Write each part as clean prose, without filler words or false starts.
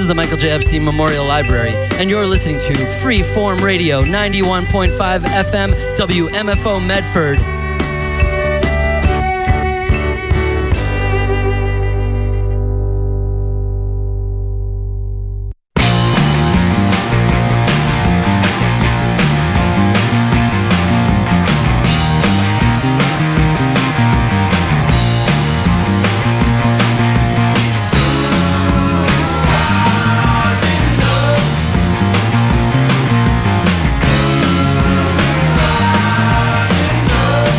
the Michael J. Epstein Memorial Library, and you're listening to Freeform Radio, 91.5 FM, WMFO Medford. Know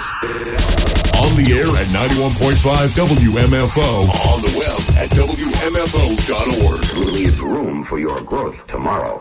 On the air at 91.5 WMFO. On the web at WMFO.org. Leave room for your growth tomorrow.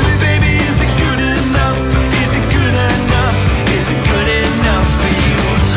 Is it good enough for you?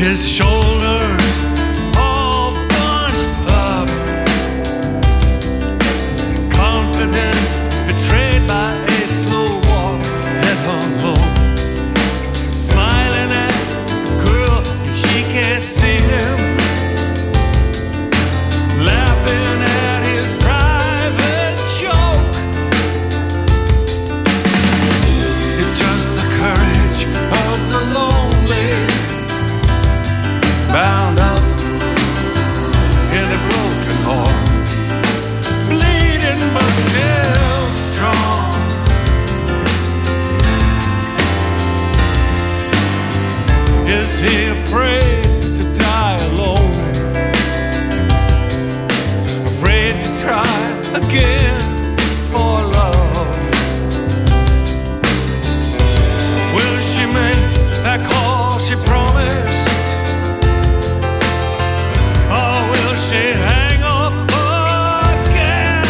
his shoulders all bunched up. Confidence betrayed by a slow walk, head hung low. Smiling at the girl, she can't see him. Laughing at his private joke. It's just the courage of the lonely, bound up in a broken heart, bleeding but still strong. Is he afraid to die alone? Afraid to try again for love? Will she make that call she promised? Or will she hang up again?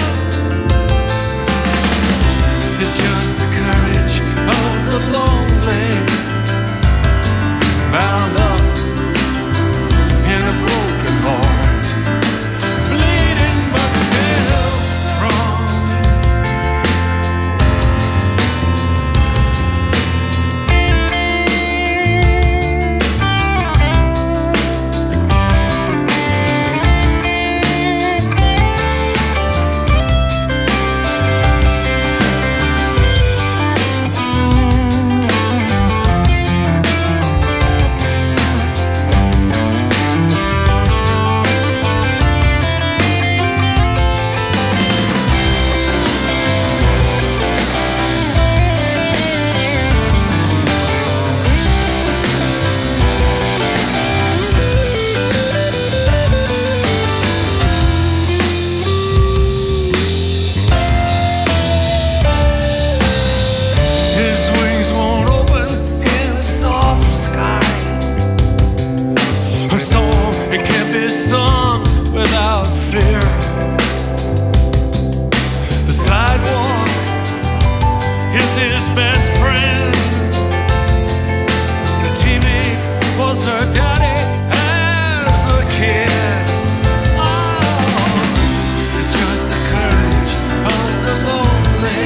It's just the courage of the lonely, bound up in a broken heart, bleeding but still strong. His wings won't open in a soft sky. Her song, it can't be sung without fear. The sidewalk is his best friend. The TV was her daddy as a kid. Oh, it's just the courage of the lonely,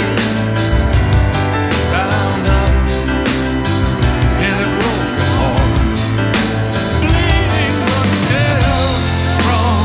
bound up in a broken heart, bleeding but still strong.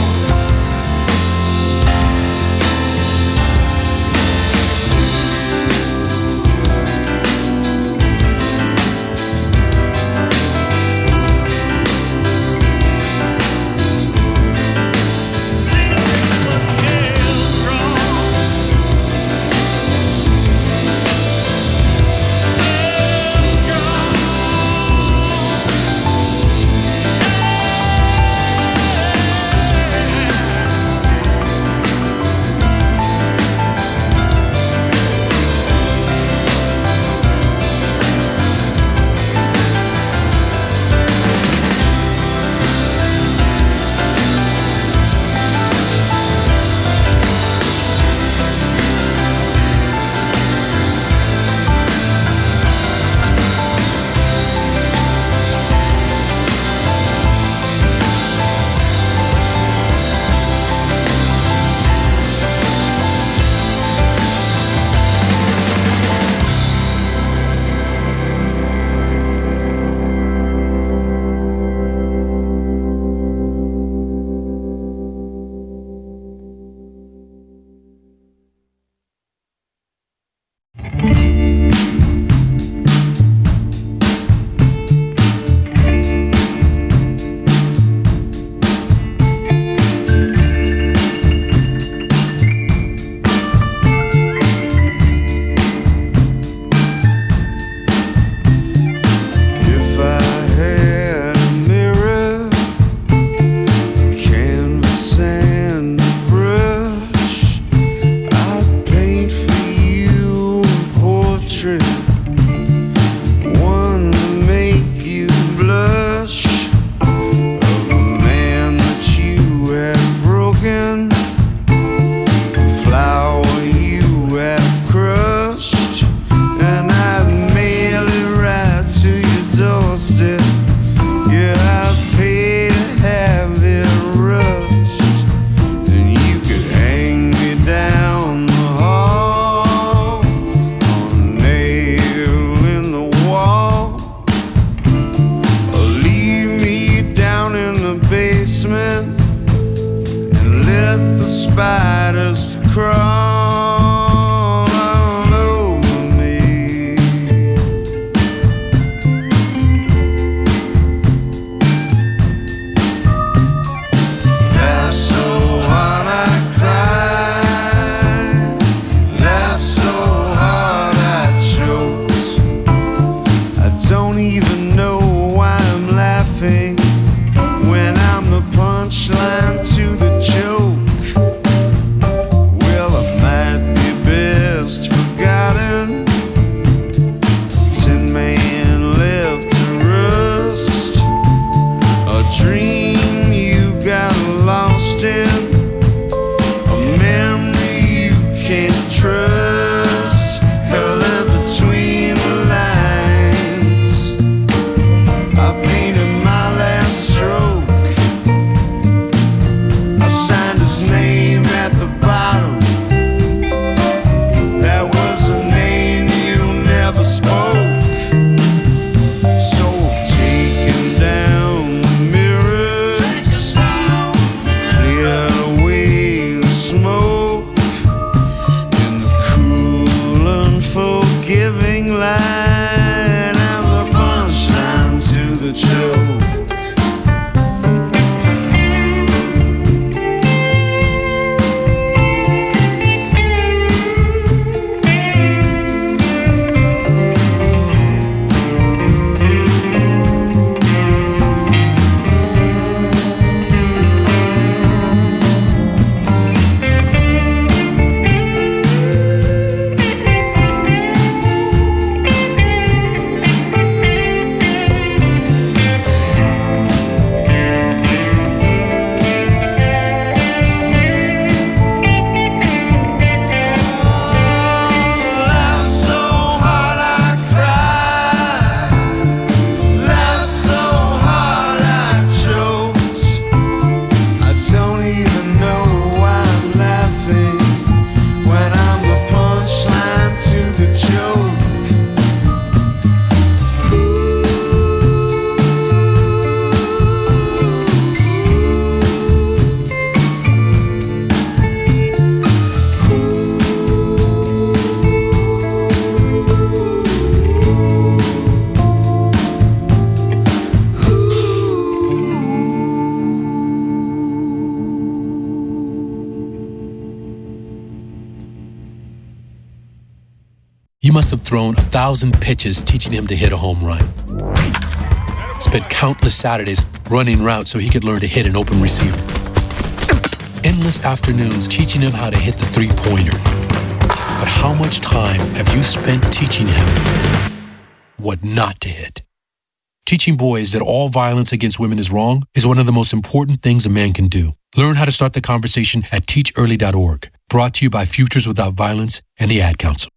need trust, color between the lines. I painted my last stroke. I signed his name at the bottom. That was a name you never spoke. So taking down the mirrors, cleared away the smoke in the cool, unforgiving light, and the punchline to the joke. You must have thrown 1,000 pitches teaching him to hit a home run. Spent countless Saturdays running routes so he could learn to hit an open receiver. Endless afternoons teaching him how to hit the three-pointer. But how much time have you spent teaching him what not to hit? Teaching boys that all violence against women is wrong is one of the most important things a man can do. Learn how to start the conversation at teachearly.org. Brought to you by Futures Without Violence and the Ad Council.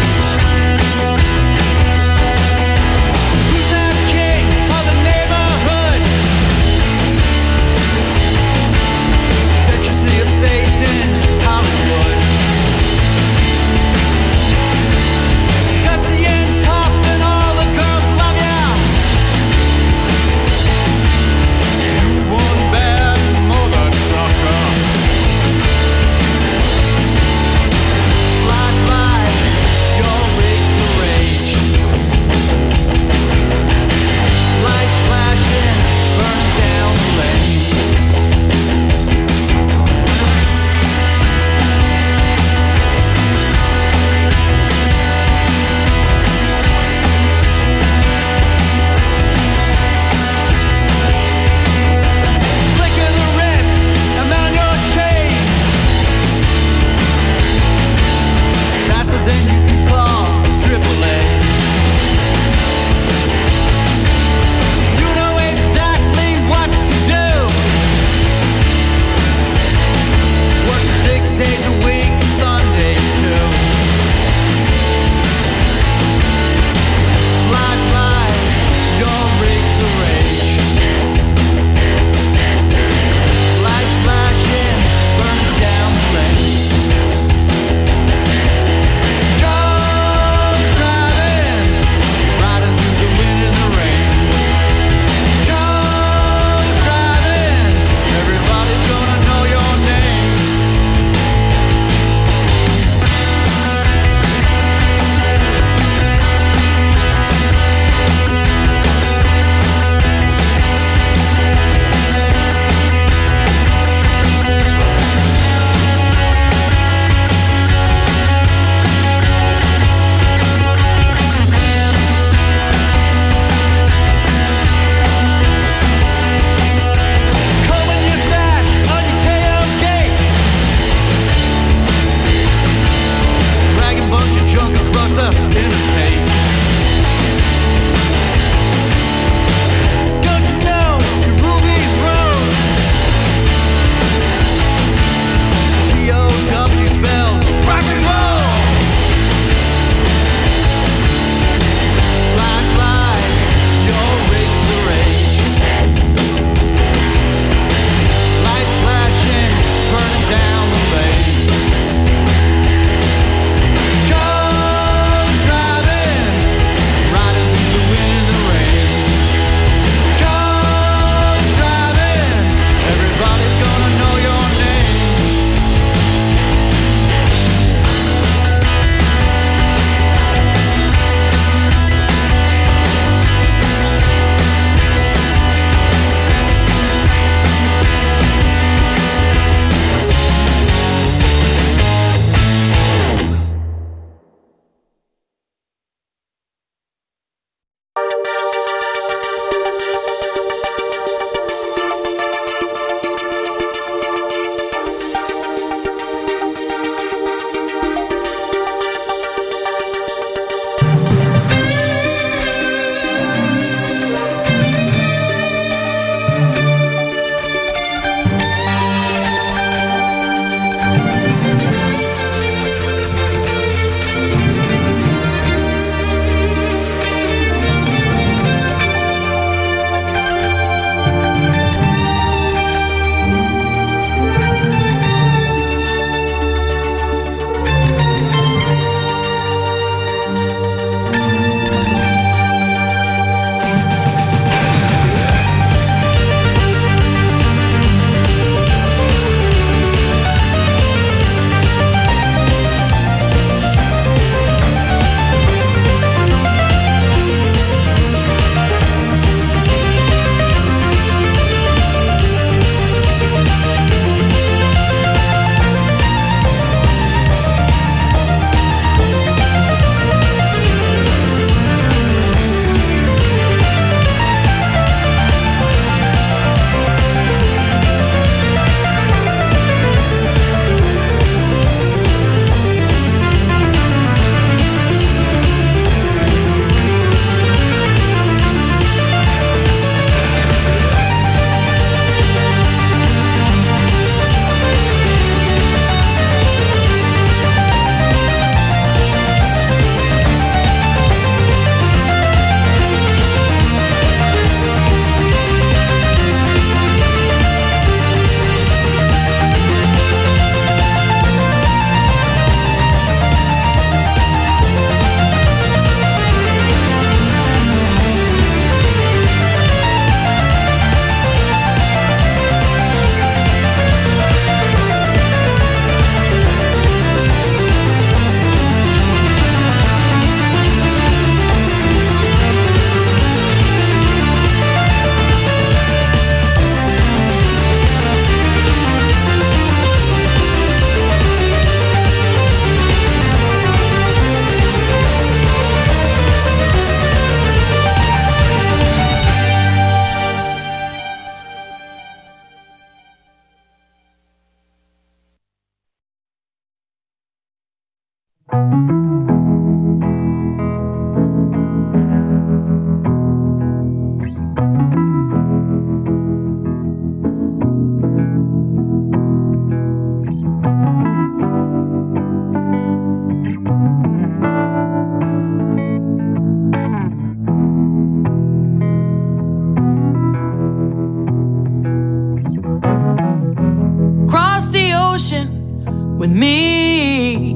Who's that king of the neighborhood? with me.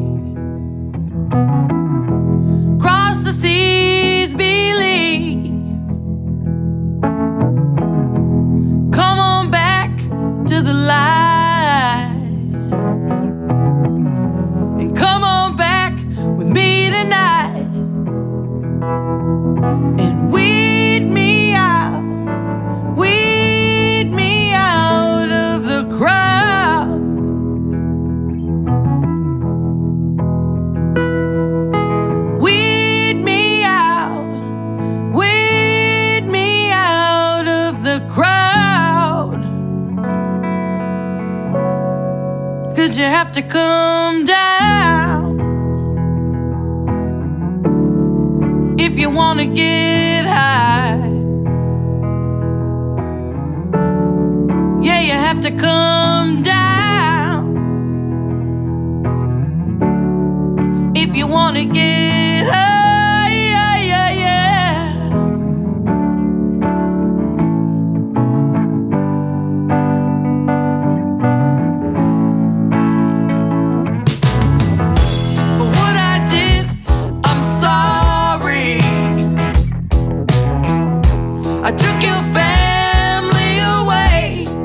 Cross the seas, believe. Come on back to the light, and come on back with me tonight, and weed me out of the crowd. Weed me out of the crowd. 'Cause you have to come down if you wanna get high. Yeah, you have to come down if you wanna get high. For what I did, I'm sorry. I took your family away.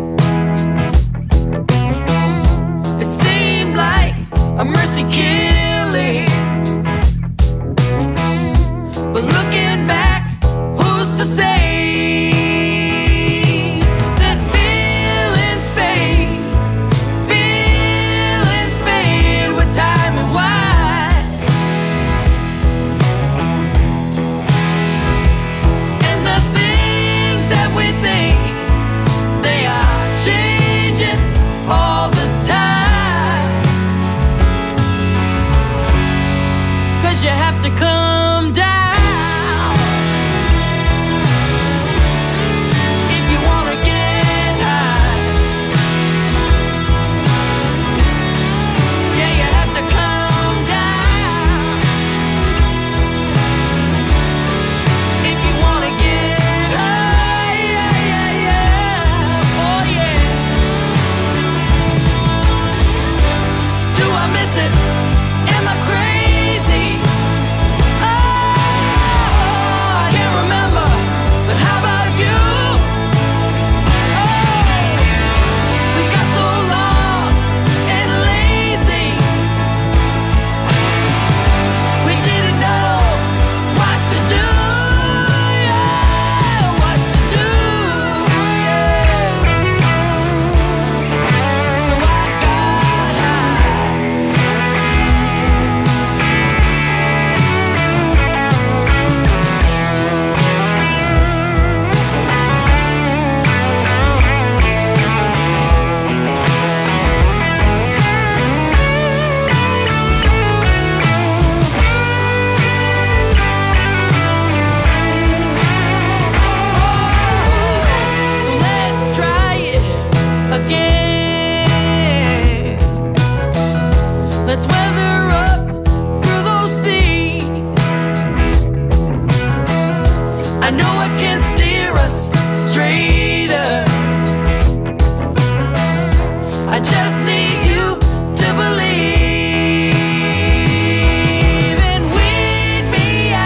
It seemed like a mercy killing, but looking back, who's to say that feelings fade with time and wine, and the things that we think, they are changing all the time. 'Cause you have to come down if you wanna get high. Yeah, you have to come down if you wanna get high. Oh yeah. Do I miss it? Am I crazy? Oh, I can't remember, but how about you? Oh, we got so lost and lazy, we didn't know what to do. Yeah, what to do. Yeah. So I got high. So let's try it again. Let's weather up through those seas. I know it can steer us straighter. I just need you to believe, and weed me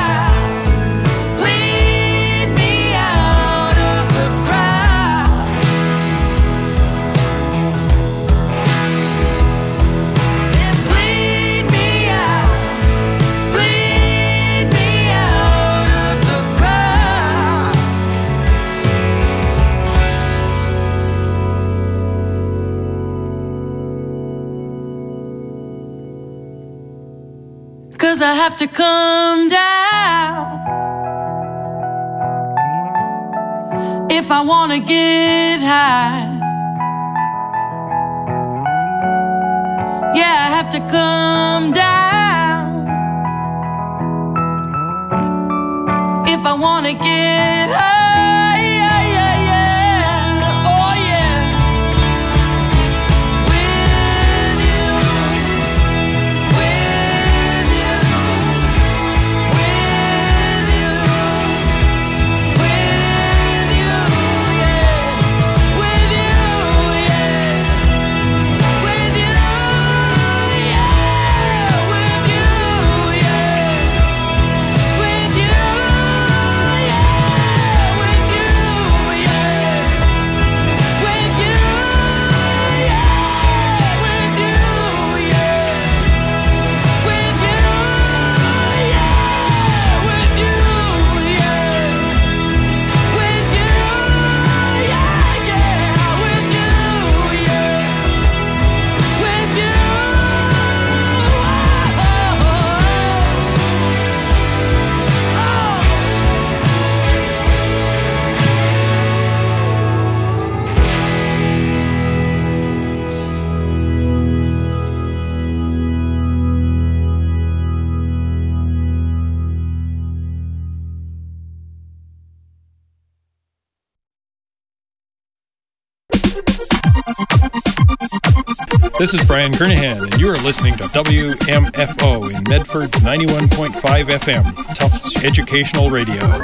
out of the crowd. And bleed me out of the crowd. 'Cause I have to come down if I wanna get high. Yeah, I have to come down if I wanna get high. Oh yeah. With you, with you, with you, with you, yeah. With you, yeah. With you, This is Brian Kernahan, and you are listening to WMFO in Medford's 91.5 FM, Tufts Educational Radio.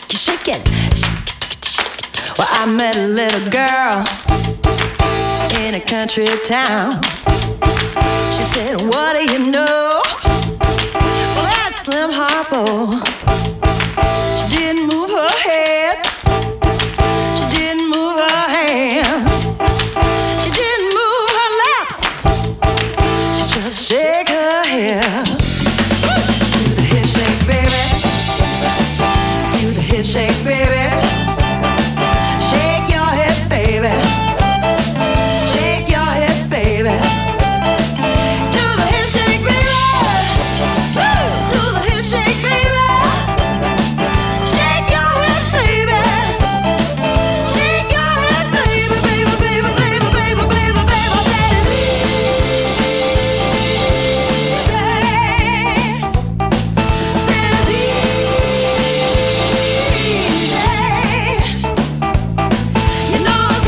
Well, I met a little girl in in a country town. She said, what do you know? Well, that's Slim Harpo. She didn't move her head. She didn't move her hands. She didn't move her lips. She just shake her hips. To the hip shake, baby. To the hip shake, baby. Shake your hips, baby. Shake your hips, baby. To the hip shake, baby. Woo! To the hip shake, baby. Shake your hips, baby. Shake your hips, baby, baby, baby, baby, baby, baby, baby. I said it's easy. Said it's easy. You know it's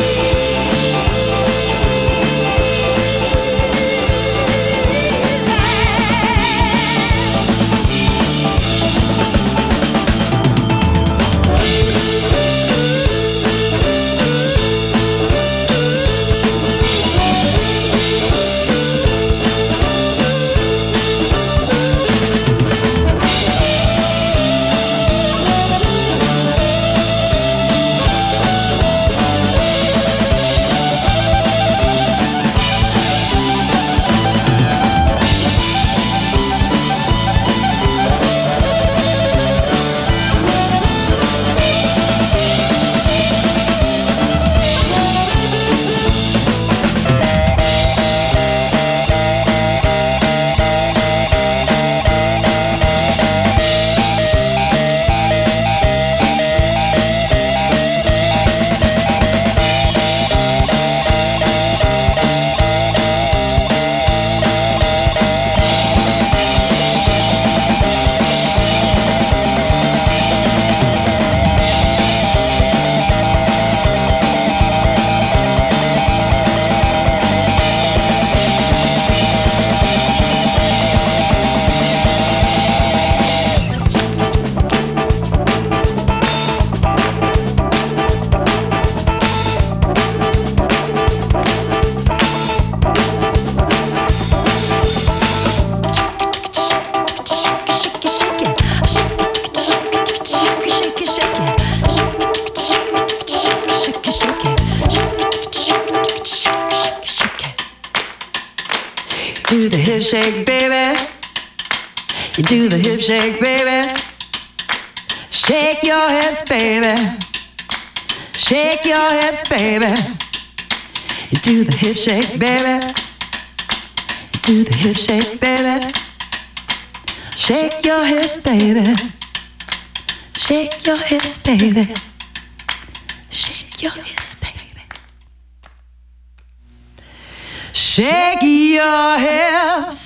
do the hip shake, baby. You do the hip shake, baby. Shake your hips, baby. Shake your hips, baby. You do the hip shake, baby. You do the hip shake, baby. Shake your hips, baby. Shake your hips, baby. Shake your hips, baby. Shake your hips.